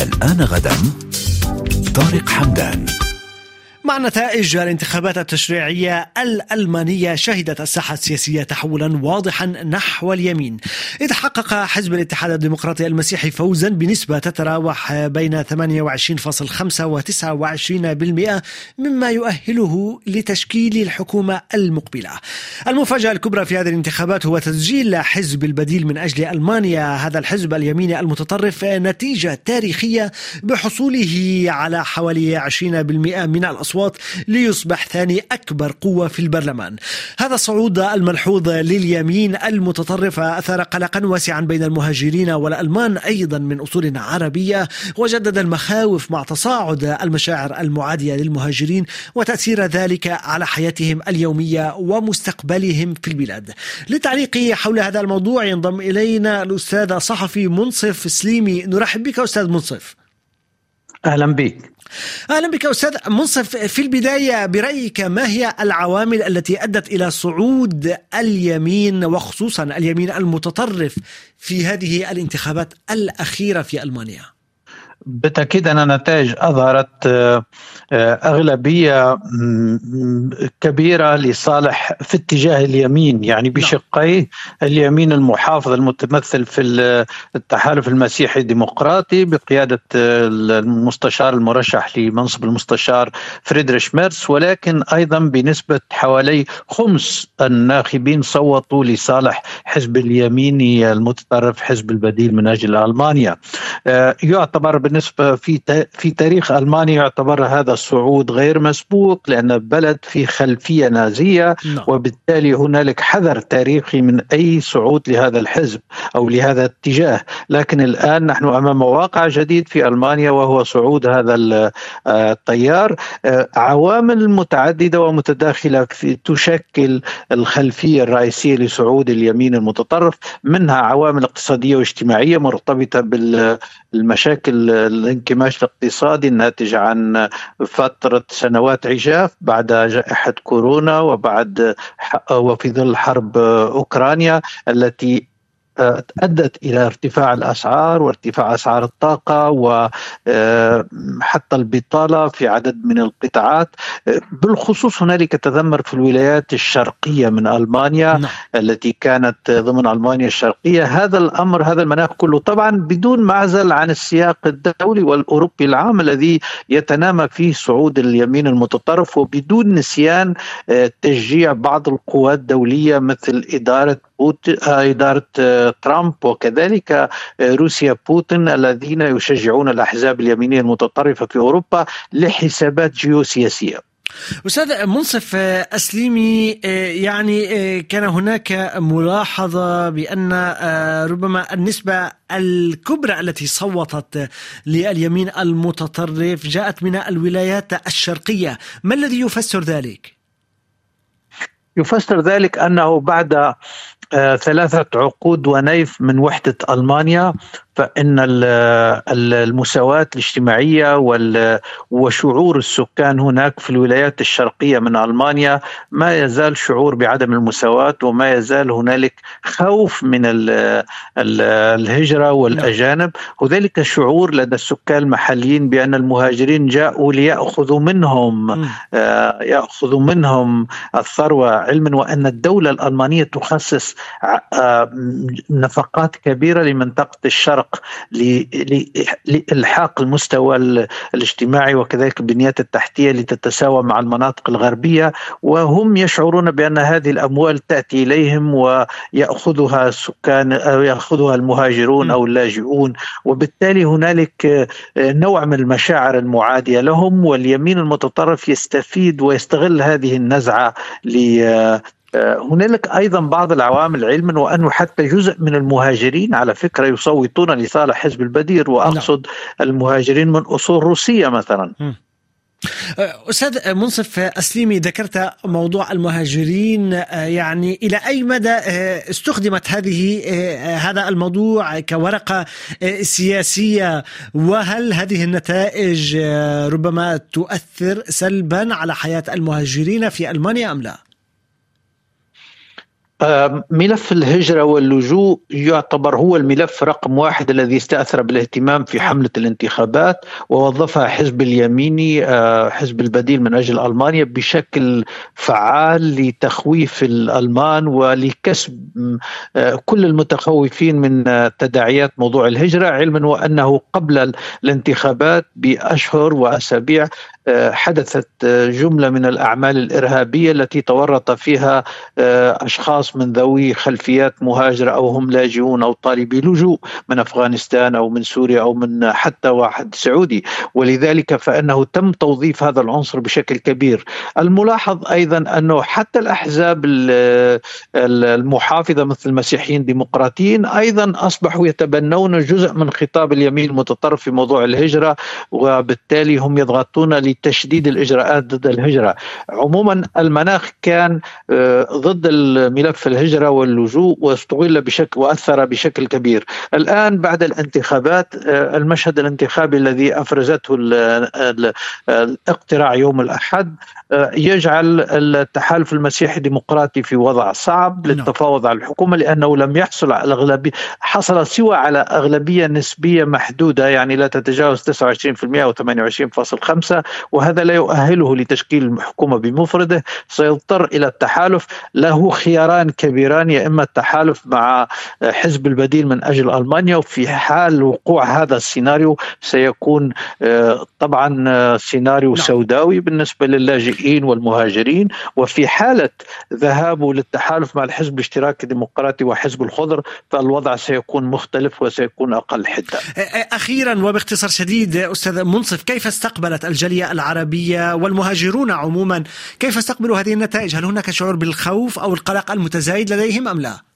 الآن غدا طارق حمدان. مع نتائج الانتخابات التشريعية الألمانية شهدت الساحة السياسية تحولا واضحا نحو اليمين، إذ حقق حزب الاتحاد الديمقراطي المسيحي فوزا بنسبة تتراوح بين 28.5% و 29%، مما يؤهله لتشكيل الحكومة المقبلة. المفاجأة الكبرى في هذه الانتخابات هو تسجيل حزب البديل من أجل ألمانيا، هذا الحزب اليميني المتطرف، نتيجة تاريخية بحصوله على حوالي 20% من الأصوات ليصبح ثاني أكبر قوة في البرلمان. هذا الصعود الملحوظ لليمين المتطرف أثار قلقا واسعا بين المهاجرين والألمان أيضا من أصول عربية، وجدد المخاوف مع تصاعد المشاعر المعادية للمهاجرين وتأثير ذلك على حياتهم اليومية ومستقبلهم في البلاد. للتعليق حول هذا الموضوع ينضم إلينا الأستاذ الصحفي منصف سليمي. نرحب بك أستاذ منصف. أهلا بك. أهلا بك أستاذ منصف. في البداية برأيك ما هي العوامل التي أدت إلى صعود اليمين وخصوصا اليمين المتطرف في هذه الانتخابات الأخيرة في ألمانيا؟ بالتأكيد أن النتائج أظهرت أغلبية كبيرة لصالح في اتجاه اليمين، يعني بشقي اليمين المحافظ المتمثل في التحالف المسيحي الديمقراطي بقيادة المستشار المرشح لمنصب المستشار فريدريش ميرس، ولكن أيضا بنسبة حوالي خمس الناخبين صوتوا لصالح حزب اليميني المتطرف حزب البديل من أجل ألمانيا. يعتبر بالنسبة في تاريخ ألمانيا يعتبر هذا الصعود غير مسبوق، لأن بلد في خلفية نازية، وبالتالي هنالك حذر تاريخي من أي صعود لهذا الحزب أو لهذا الاتجاه. لكن الآن نحن أمام واقع جديد في ألمانيا وهو صعود هذا التيار. عوامل متعددة ومتداخلة تشكل الخلفية الرئيسية لصعود اليمين المتطرف، منها عوامل اقتصادية واجتماعية مرتبطة بالمشاكل الانكماش الاقتصادي الناتج عن فترة سنوات عجاف بعد جائحة كورونا وفي ظل حرب أوكرانيا التي أدت إلى ارتفاع الأسعار وارتفاع أسعار الطاقة وحتى البطالة في عدد من القطاعات. بالخصوص هنالك تذمر في الولايات الشرقية من ألمانيا التي كانت ضمن ألمانيا الشرقية. هذا المناخ كله طبعا بدون معزل عن السياق الدولي والأوروبي العام الذي يتنامى فيه صعود اليمين المتطرف، وبدون نسيان تشجيع بعض القوات الدولية مثل إدارة ترامب وكذلك روسيا بوتين الذين يشجعون الأحزاب اليمينية المتطرفة في أوروبا لحسابات جيوسياسية. أستاذ منصف أسليمي، يعني كان هناك ملاحظة بأن ربما النسبة الكبرى التي صوتت لليمين المتطرف جاءت من الولايات الشرقية، ما الذي يفسر ذلك؟ يفسر ذلك أنه بعد 3 عقود ونيف من وحدة ألمانيا فإن المساواة الاجتماعية وشعور السكان هناك في الولايات الشرقية من ألمانيا ما يزال شعور بعدم المساواة، وما يزال هنالك خوف من الهجرة والأجانب. وذلك شعور لدى السكان المحليين بأن المهاجرين جاءوا ليأخذوا منهم الثروة، علما وأن الدولة الألمانية تخصص نفقات كبيرة لمنطقة الشرق لإلحاق المستوى الاجتماعي وكذلك البنيات التحتية لتتساوى مع المناطق الغربية، وهم يشعرون بأن هذه الأموال تأتي إليهم ويأخذها السكان أو يأخذها المهاجرون أو اللاجئون، وبالتالي هنالك نوع من المشاعر المعادية لهم. واليمين المتطرف يستفيد ويستغل هذه النزعة هنالك أيضا بعض العوامل، علما وأنه حتى جزء من المهاجرين على فكرة يصوتون لصالح حزب البديل، وأقصد المهاجرين من أصول روسية مثلا. أستاذ منصف أسليمي، ذكرت موضوع المهاجرين، يعني إلى أي مدى استخدمت هذا الموضوع كورقة سياسية، وهل هذه النتائج ربما تؤثر سلبا على حياة المهاجرين في ألمانيا أم لا؟ ملف الهجرة واللجوء يعتبر هو الملف رقم واحد الذي استأثر بالاهتمام في حملة الانتخابات، ووظفها حزب اليميني حزب البديل من أجل ألمانيا بشكل فعال لتخويف الألمان ولكسب كل المتخوفين من تداعيات موضوع الهجرة، علما وأنه قبل الانتخابات بأشهر وأسابيع حدثت جملة من الأعمال الإرهابية التي تورط فيها أشخاص من ذوي خلفيات مهاجرة أو هم لاجئون أو طالبي لجوء من أفغانستان أو من سوريا أو من حتى واحد سعودي، ولذلك فإنه تم توظيف هذا العنصر بشكل كبير. الملاحظ أيضا أنه حتى الأحزاب المحافظة مثل المسيحيين ديمقراطيين أيضا أصبحوا يتبنون جزء من خطاب اليمين المتطرف في موضوع الهجرة، وبالتالي هم يضغطون لتشديد الإجراءات ضد الهجرة. عموما المناخ كان ضد الملف الهجرة واللجوء واستغل بشكل وأثر بشكل كبير. الآن بعد الانتخابات المشهد الانتخابي الذي أفرزته الاقتراع يوم الأحد يجعل التحالف المسيحي الديمقراطي في وضع صعب للتفاوض على الحكومة، لأنه لم يحصل على الأغلبية، حصل سوى على أغلبية نسبية محدودة يعني لا تتجاوز 29% أو 28.5%، وهذا لا يؤهله لتشكيل الحكومة بمفرده. سيضطر إلى التحالف، له خياران كبيران، يا إما التحالف مع حزب البديل من أجل ألمانيا، وفي حال وقوع هذا السيناريو سيكون طبعا سيناريو سوداوي بالنسبة للاجئين والمهاجرين، وفي حالة ذهابه للتحالف مع الحزب الاشتراكي الديمقراطي وحزب الخضر فالوضع سيكون مختلف وسيكون أقل حدة. أخيرا وباختصار شديد أستاذ منصف، كيف استقبلت الجالية العربية والمهاجرون عموما، كيف استقبلوا هذه النتائج؟ هل هناك شعور بالخوف أو القلق المتزايد لديهم أم لا؟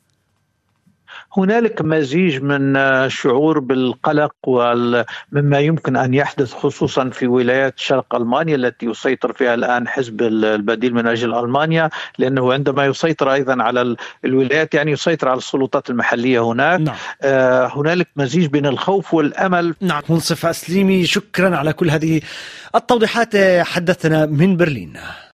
هنالك مزيج من شعور بالقلق ومما يمكن أن يحدث خصوصا في ولايات شرق ألمانيا التي يسيطر فيها الآن حزب البديل من أجل ألمانيا، لأنه عندما يسيطر أيضا على الولايات يعني يسيطر على السلطات المحلية هناك. هنالك مزيج بين الخوف والأمل. منصف أسليمي، شكرا على كل هذه التوضيحات، حدثنا من برلين.